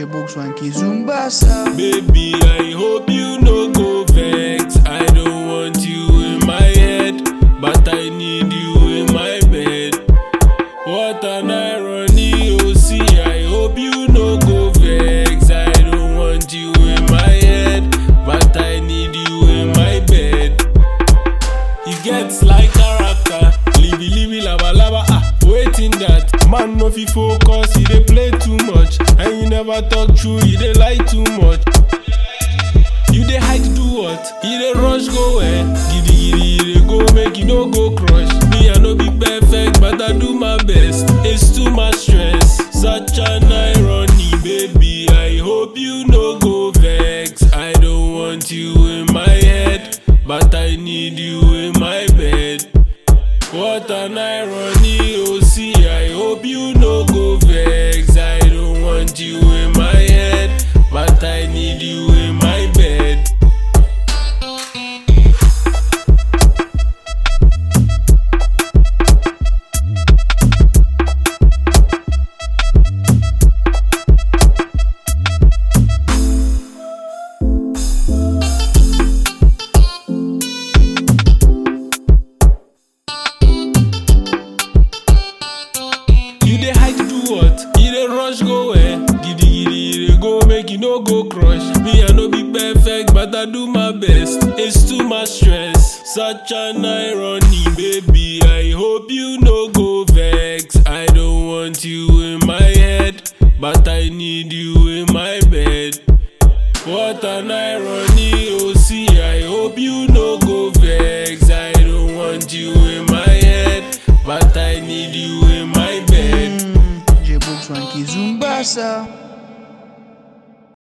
J-Box Swanky Zumbasa. Baby, I hope you no go vex. I don't want you in my head, but I need you in my bed. What an irony, oh see, I hope you no go vex. I don't want you in my head, but I need you in my bed. It gets like character, libby lava lava, waiting that man no fi focus, he dey play too much, and you never talk true, he dey lie too much. You dey hide do what? He dey rush go where? Giddy he dey go make you no go crush. Me I no be perfect, but I do my best. It's too much stress, such an irony, baby. I hope you no go vex. I don't want you in my head, but I need you in my bed. What an irony, oh see, I hope you no go vex. I don't want you in my head, but I need you in my bed. You dey hide do what? You dey rush go where? Giddy he dey go make you no go crush. Me I no be perfect, but I do my best. It's too much stress, such an irony, baby. I hope you no go vex. I don't want you in my head, but I need you in my bed. What an irony, oh see, I hope you no go vex. I don't want you in my head, but I need you in my bed. J-Box Swanky Zumbasa.